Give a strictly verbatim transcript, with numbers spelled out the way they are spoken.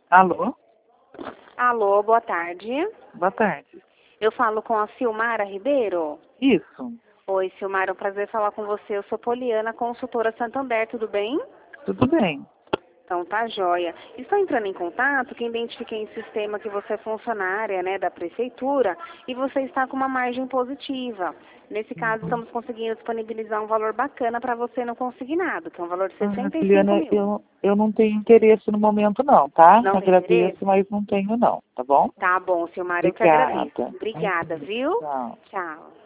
Alô? Alô, boa tarde. Boa tarde. Eu falo com a Silmara Ribeiro? Isso. Oi, Silmara, é um prazer falar com você. Eu sou Poliana, consultora Santander, tudo bem? Tudo bem. Então tá joia. Estou entrando em contato que identifiquei em sistema que você é funcionária, né, da prefeitura e você está com uma margem positiva. Nesse caso, estamos conseguindo disponibilizar um valor bacana para você no consignado, que é um valor de Ah, sessenta e cinco Juliana, mil. eu, eu não tenho interesse no momento não, tá? Não tem Agradeço, interesse? mas não tenho não, tá bom? Tá bom, Silmara, eu que agradeço. Obrigada. Obrigada, viu? Tchau. Tchau.